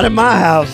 Not in my house.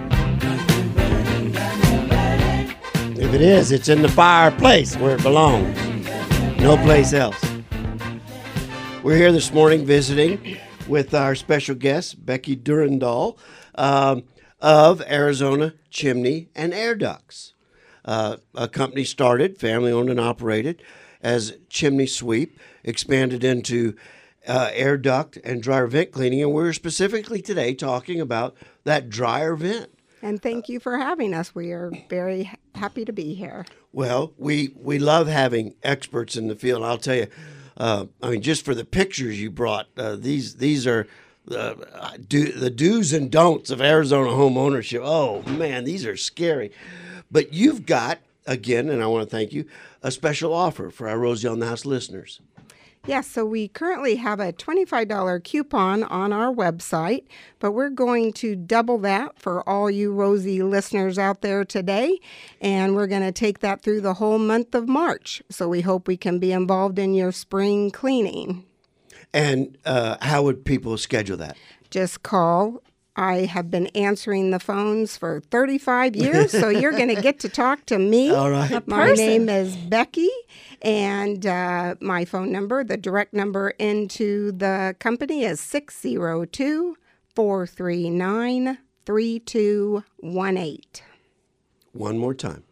If it is, it's in the fireplace where it belongs. No place else. We're here this morning visiting with our special guest, Becky Durandal, of Arizona Chimney and Air Ducts. A company started, family-owned and operated, as Chimney Sweep, expanded into air duct and dryer vent cleaning, and we're specifically today talking about that dryer vent. And thank you for having us. We are very happy to be here. Well, we love having experts in the field. I'll tell you, just for the pictures you brought, these are the do's and don'ts of Arizona home ownership. Oh, man, these are scary. But you've got, again, and I want to thank you, a special offer for our Rosie on the House listeners. Yes, so we currently have a $25 coupon on our website, but we're going to double that for all you Rosie listeners out there today, and we're going to take that through the whole month of March. So we hope we can be involved in your spring cleaning. And how would people schedule that? Just call. I have been answering the phones for 35 years, so you're going to get to talk to me. All right. My name is Becky, and my phone number, the direct number into the company is 602-439-3218. One more time.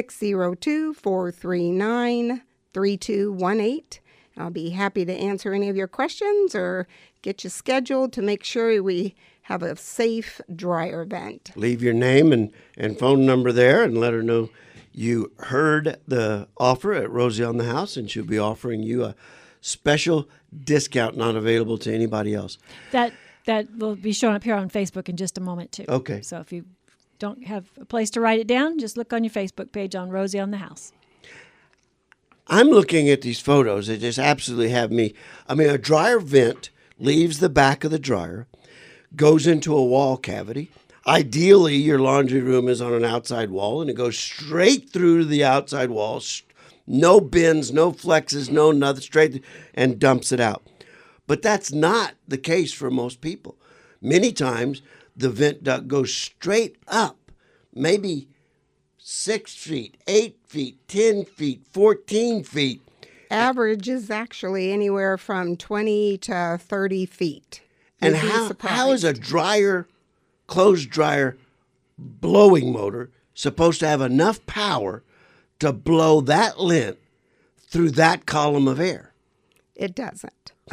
602-439-3218. I'll be happy to answer any of your questions or get you scheduled to make sure we have a safe dryer vent. Leave your name and phone number there and let her know you heard the offer at Rosie on the House, and she'll be offering you a special discount not available to anybody else. That will be showing up here on Facebook in just a moment, too. Okay. So if you don't have a place to write it down, just look on your Facebook page on Rosie on the House. I'm looking at these photos. They just absolutely have me. A dryer vent leaves the back of the dryer, goes into a wall cavity. Ideally, your laundry room is on an outside wall, and it goes straight through to the outside wall. No bends, no flexes, no nothing, straight, and dumps it out. But that's not the case for most people. Many times, the vent duct goes straight up, maybe 6 feet, 8 feet, 10 feet, 14 feet. Average is actually anywhere from 20 to 30 feet. And how is a closed dryer blowing motor supposed to have enough power to blow that length through that column of air? It doesn't.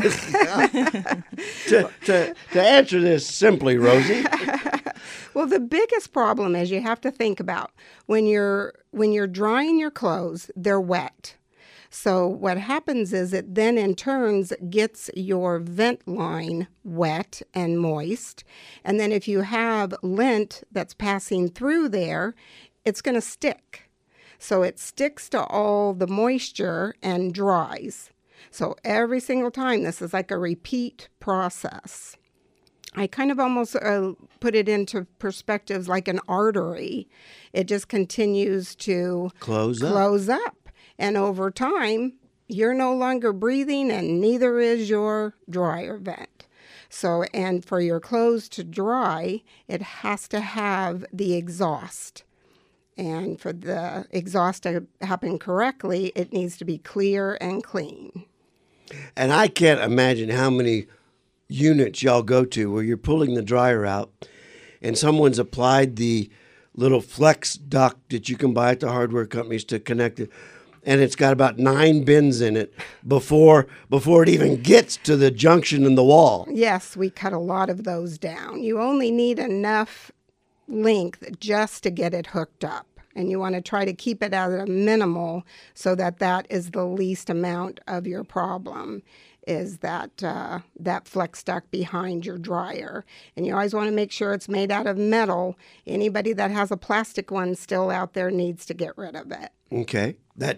To answer this simply, Rosie. Well, the biggest problem is you have to think about when you're drying your clothes, they're wet. So what happens is it then in turns gets your vent line wet and moist. And then if you have lint that's passing through there, it's going to stick. So it sticks to all the moisture and dries. So every single time, this is like a repeat process. I kind of almost put it into perspectives like an artery. It just continues to close up. And over time, you're no longer breathing, and neither is your dryer vent. So, and for your clothes to dry, it has to have the exhaust. And for the exhaust to happen correctly, it needs to be clear and clean. And I can't imagine how many units y'all go to where you're pulling the dryer out and someone's applied the little flex duct that you can buy at the hardware companies to connect it, and it's got about 9 bends in it before it even gets to the junction in the wall. Yes, we cut a lot of those down. You only need enough length just to get it hooked up. And you want to try to keep it at a minimal so that is the least amount of your problem, is that flex duct behind your dryer. And you always want to make sure it's made out of metal. Anybody that has a plastic one still out there needs to get rid of it. Okay.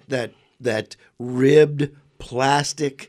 That ribbed plastic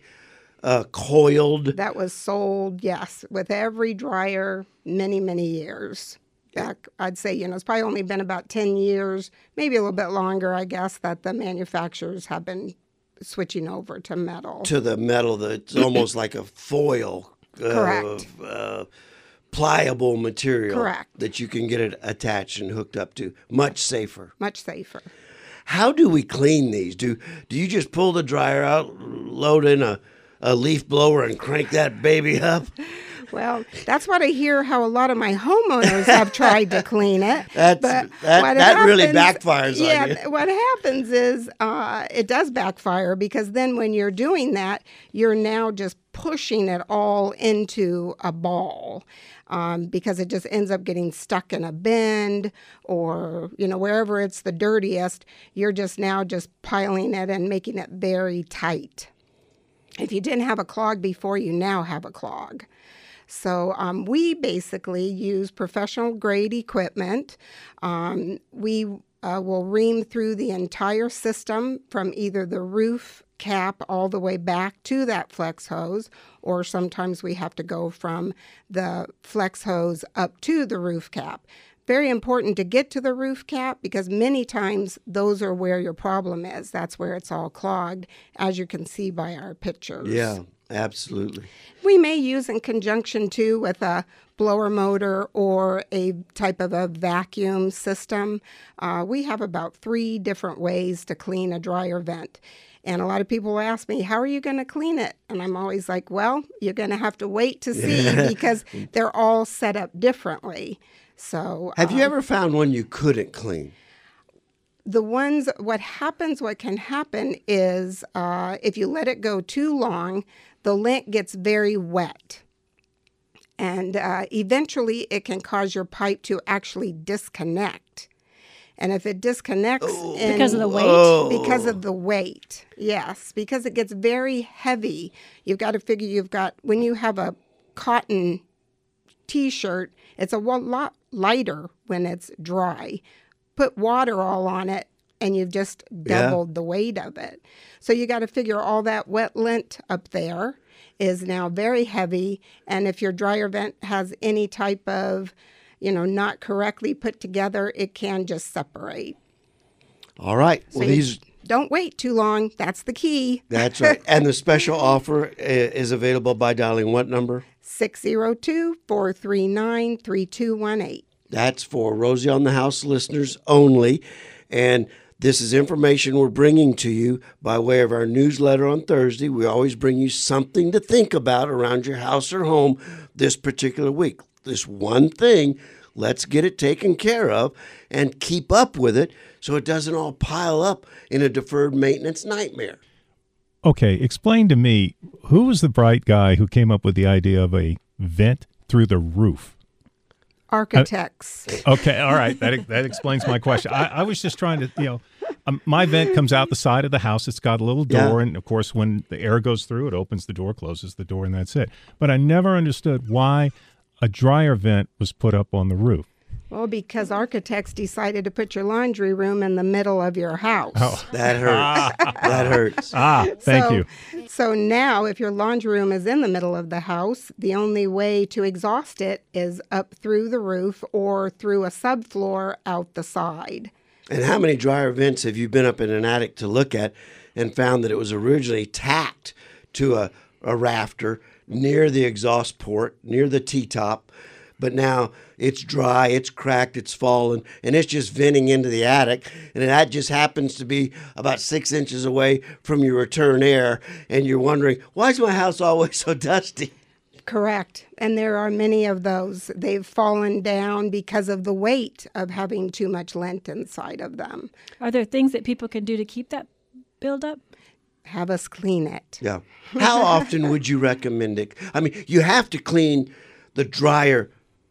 coiled. That was sold, yes, with every dryer many, many years. Back, I'd say, it's probably only been about 10 years, maybe a little bit longer, I guess, that the manufacturers have been switching over to metal. To the metal that's almost like a foil. Correct. pliable material. Correct. That you can get it attached and hooked up to. Much safer. Much safer. How do we clean these? Do you just pull the dryer out, load in a leaf blower and crank that baby up? Well, that's what I hear how a lot of my homeowners have tried to clean it. That really backfires on you. What happens is it does backfire because then when you're doing that, you're now just pushing it all into a ball. Because it just ends up getting stuck in a bend or, wherever it's the dirtiest, you're just piling it and making it very tight. If you didn't have a clog before, you now have a clog. So we basically use professional grade equipment. We will ream through the entire system from either the roof cap all the way back to that flex hose, or sometimes we have to go from the flex hose up to the roof cap. Very important to get to the roof cap because many times those are where your problem is. That's where it's all clogged, as you can see by our pictures. Yeah, absolutely. We may use in conjunction too with a blower motor or a type of a vacuum system. We have about 3 different ways to clean a dryer vent. And a lot of people ask me, how are you going to clean it? And I'm always like, well, you're going to have to wait to see because they're all set up differently. So, have you ever found one you couldn't clean? What can happen is if you let it go too long, the lint gets very wet. And eventually it can cause your pipe to actually disconnect. And if it disconnects because of the weight? Because of the weight, yes. Because it gets very heavy. You've got to figure when you have a cotton T-shirt, it's a lot lighter when it's dry. Put water all on it, and you've just doubled the weight of it. So you got to figure all that wet lint up there is now very heavy. And if your dryer vent has any type of not correctly put together, it can just separate. All right. So well, don't wait too long. That's the key. That's right. And the special offer is available by dialing what number? 602-439-3218. That's for Rosie on the House listeners only. And this is information we're bringing to you by way of our newsletter on Thursday. We always bring you something to think about around your house or home this particular week. This one thing, let's get it taken care of and keep up with it so it doesn't all pile up in a deferred maintenance nightmare. Okay, explain to me, who was the bright guy who came up with the idea of a vent through the roof? Architects. Okay, all right. That explains my question. I was just trying to, my vent comes out the side of the house. It's got a little door, and of course, when the air goes through, it opens the door, closes the door, and that's it. But I never understood why a dryer vent was put up on the roof. Well, because architects decided to put your laundry room in the middle of your house. Oh, that hurts. That hurts. Thank you. So now, if your laundry room is in the middle of the house, the only way to exhaust it is up through the roof or through a subfloor out the side. And how many dryer vents have you been up in an attic to look at and found that it was originally tacked to a rafter near the exhaust port, near the T-top, but now it's dry, it's cracked, it's fallen, and it's just venting into the attic, and that just happens to be about 6 inches away from your return air, and you're wondering, why is my house always so dusty? Correct. And there are many of those. They've fallen down because of the weight of having too much lint inside of them. Are there things that people can do to keep that buildup? Have us clean it. Yeah. How often would you recommend it? I mean, you have to clean the dryer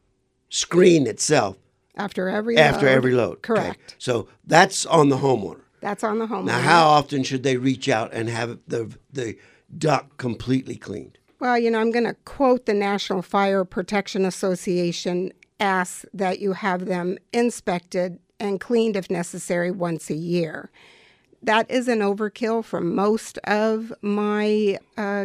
screen itself. After every load. Correct. Okay. So that's on the homeowner. That's on the homeowner. Now, how often should they reach out and have the duct completely cleaned? Well, I'm going to quote the National Fire Protection Association, asks that you have them inspected and cleaned if necessary once a year. That is an overkill for most of my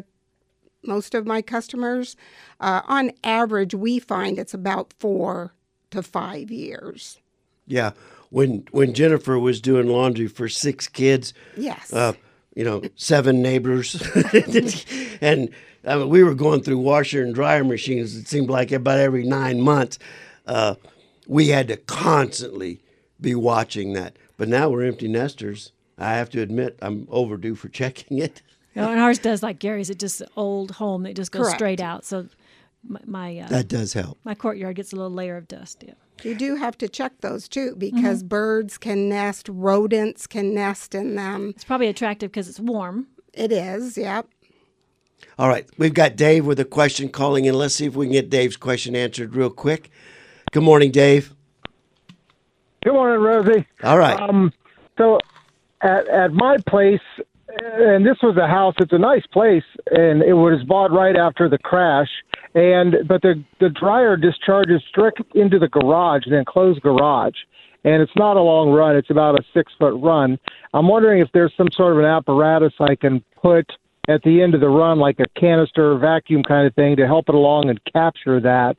customers. On average, we find it's about 4 to 5 years. Yeah. When Jennifer was doing laundry for 6 kids, yes, 7 neighbors. And we were going through washer and dryer machines. It seemed like about every 9 months, we had to constantly be watching that. But now we're empty nesters. I have to admit, I'm overdue for checking it. No, and ours does like Gary's. It's just an old home that just goes Correct. straight out. So my That does help. my courtyard gets a little layer of dust. Yeah. You do have to check those too, because birds can nest, rodents can nest in them. It's probably attractive because it's warm. It is, yep. All right, we've got Dave with a question calling in. Let's see if we can get Dave's question answered real quick. Good morning, Dave. Good morning, Rosie. All right. So at my place, and this was a house, it's a nice place, and it was bought right after the crash. But the dryer discharges straight into the garage, the enclosed garage. And it's not a long run. It's about a 6-foot run. I'm wondering if there's some sort of an apparatus I can put at the end of the run, like a canister vacuum kind of thing, to help it along and capture that,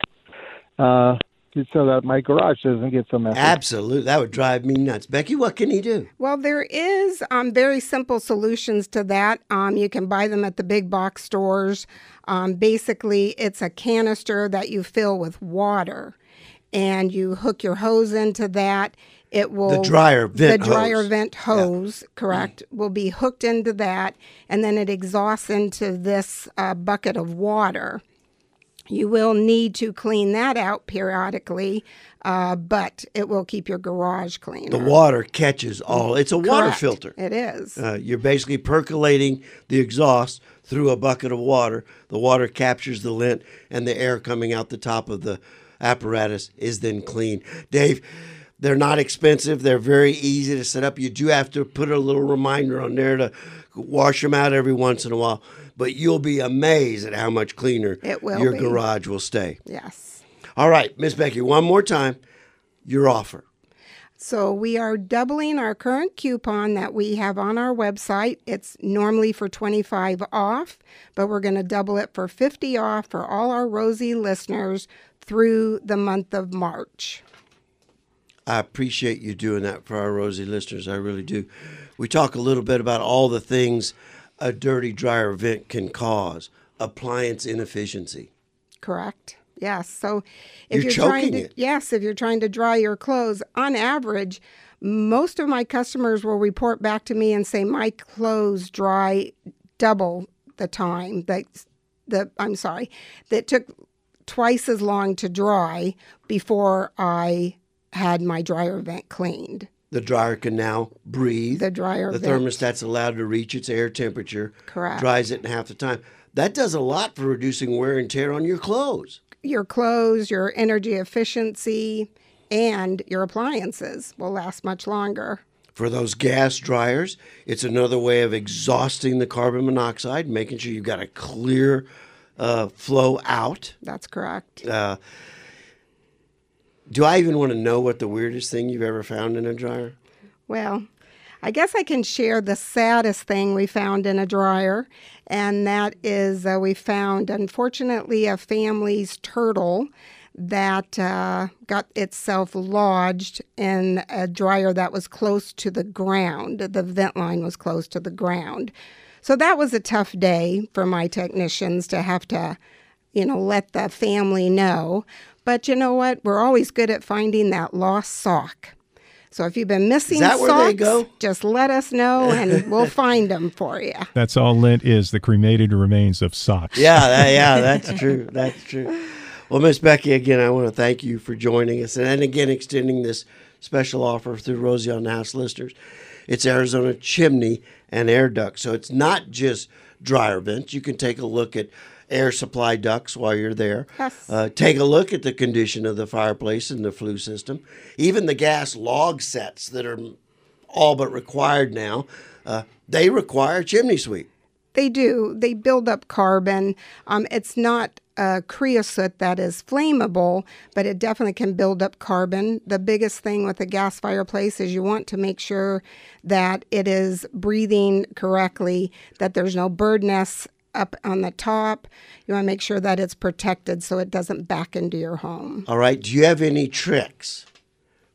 so that my garage doesn't get so messy. Absolutely. That would drive me nuts. Becky, what can he do? Well, there is very simple solutions to that. You can buy them at the big box stores. Basically, it's a canister that you fill with water, and you hook your hose into that. It will The dryer vent the dryer hose. vent hose, correct, will be hooked into that, and then it exhausts into this bucket of water. You will need to clean that out periodically, but it will keep your garage cleaner. The water catches all. It's a water Correct. filter. It is. You're basically percolating the exhaust through a bucket of water. The water captures the lint, and the air coming out the top of the apparatus is then clean. Dave, they're not expensive. They're very easy to set up. You do have to put a little reminder on there to wash them out every once in a while. But you'll be amazed at how much cleaner It will your be. garage will stay. Yes. All right, Miss Becky, one more time, your offer. So we are doubling our current coupon that we have on our website. It's normally for 25 off, but we're going to double it for 50 off for all our Rosie listeners through the month of March. I appreciate you doing that for our Rosie listeners. I really do. We talk a little bit about all the things a dirty dryer vent can cause. Appliance inefficiency. Correct. Yes. So if You're trying choking to it. yes, if you're trying to dry your clothes, on average, most of my customers will report back to me and say my clothes dry double the time that took twice as long to dry before I had my dryer vent cleaned. The dryer can now breathe. The dryer The vent. thermostat's allowed to reach its air temperature. Correct. Dries it in half the time. That does a lot for reducing wear and tear on your clothes. Your clothes, your energy efficiency, and your appliances will last much longer. For those gas dryers, it's another way of exhausting the carbon monoxide, making sure you've got a clear flow out. That's correct. Do I even want to know what the weirdest thing you've ever found in a dryer? Well, I guess I can share the saddest thing we found in a dryer, and that is we found, unfortunately, a family's turtle that got itself lodged in a dryer that was close to the ground. The vent line was close to the ground. So that was a tough day for my technicians to have to, let the family know. But you know what? We're always good at finding that lost sock. So if you've been missing Is that socks, where they go? just let us know and we'll find them for you. That's all lint is, the cremated remains of socks. Yeah, that's true. That's true. Well, Miss Becky, again, I want to thank you for joining us, and again, extending this special offer through Rosie on the House listeners. It's Arizona chimney and air ducts, so it's not just dryer vents. You can take a look at air supply ducts while you're there. Yes. Take a look at the condition of the fireplace and the flue system. Even the gas log sets that are all but required now, they require chimney sweep. They do. They build up carbon. It's not creosote that is flammable, but it definitely can build up carbon. The biggest thing with a gas fireplace is you want to make sure that it is breathing correctly, that there's no bird nests up on the top. You want to make sure that it's protected so it doesn't back into your home. All right. Do you have any tricks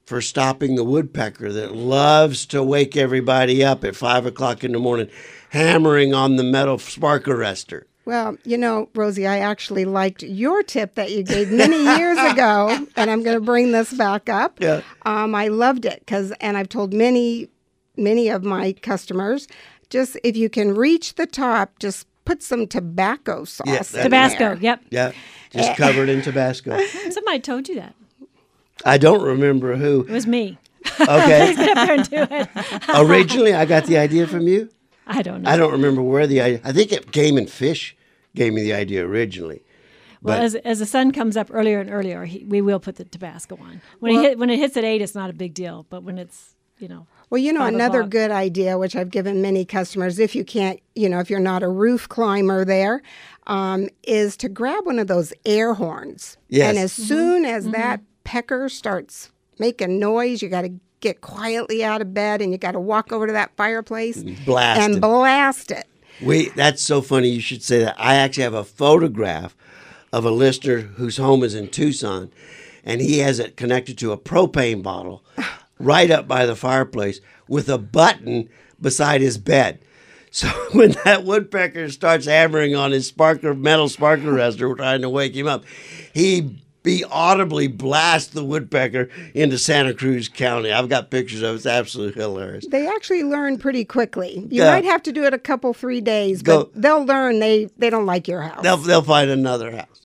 for stopping the woodpecker that loves to wake everybody up at 5 o'clock in the morning, hammering on the metal spark arrestor. Well, you know, Rosie, I actually liked your tip that you gave many years ago, and I'm going to bring this back up. Yeah. I loved it and I've told many of my customers, just if you can reach the top, just put some Tabasco sauce in Tabasco, there. yep. Yeah, just covered in Tabasco. Somebody told you that. I don't remember who. It was me. Okay. Get up there and do it. Originally, I got the idea from you. I don't know. I don't remember where the idea. I think Game and Fish gave me the idea originally. Well, But as the sun comes up earlier and earlier, we will put the Tabasco on. When it hits at 8, it's not a big deal. But when it's, Well, you know, 5 another o'clock. good idea, which I've given many customers, if you can't, if you're not a roof climber there, is to grab one of those air horns. Yes. And as soon as that pecker starts making noise, you got to get quietly out of bed and you got to walk over to that fireplace blast and it. blast it. That's so funny you should say that. I actually have a photograph of a listener whose home is in Tucson, and he has it connected to a propane bottle right up by the fireplace with a button beside his bed. So when that woodpecker starts hammering on his metal spark arrestor, trying to wake him up, he audibly blasts the woodpecker into Santa Cruz County. I've got pictures of it. It's absolutely hilarious. They actually learn pretty quickly. You Yeah. might have to do it a couple, 3 days, but they'll learn they don't like your house. They'll find another house.